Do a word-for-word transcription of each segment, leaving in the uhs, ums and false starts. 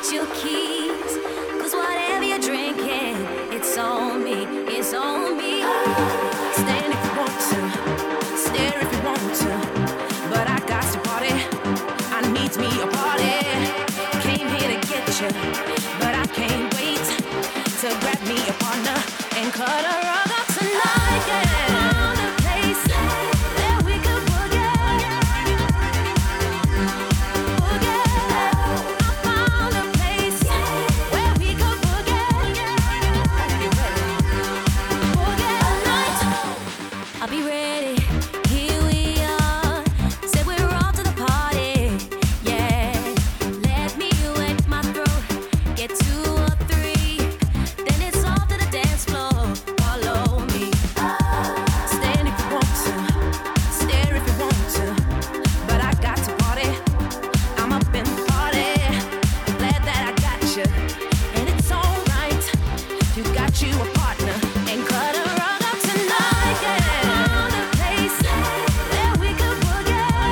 your keys. Cause whatever you're drinking, it's on me, it's on me. Stand if you want to, stare if you want to, but I got to party. I need me a party. Came here to get you, but I can't wait to grab me a partner and cut a rug up tonight. Yeah. Found a place that we could forget. I found a place where we could forget. Forget the night. I'll be ready. Here we are. Said we're off to the party. Yeah. Let me wet my throat. Get two or three. Then it's off to the dance floor. Follow me. Stand if you want to. Stare if you want to. But I got to party. I'm up in the party. Glad that I got you. And it's alright. You got you a partner. And cut a rug up tonight. Yeah. Found a place that we could forget.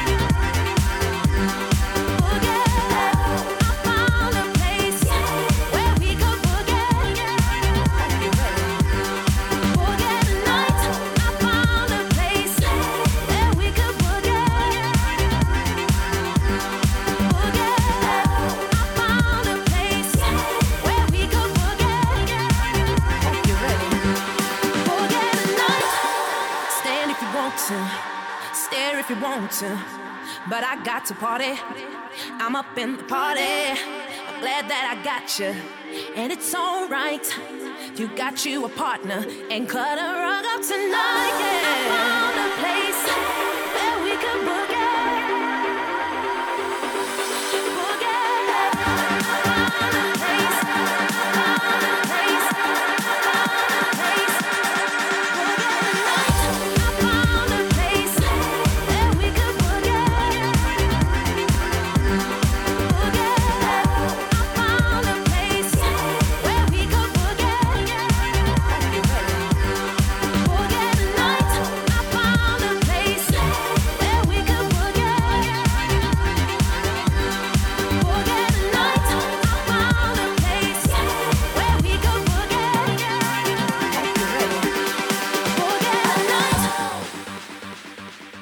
Forget. I found a place where we could forget. You ready? Forget the night. I found a place that we could forget. Forget. I found a place where we could forget. Hope you're ready. Forget the night. Stand if you want to, stare if you want to, but I got to party. I'm up in the party. I'm glad that I got you, and it's alright. You got you a partner, and cut a rug up tonight. Yeah. I found a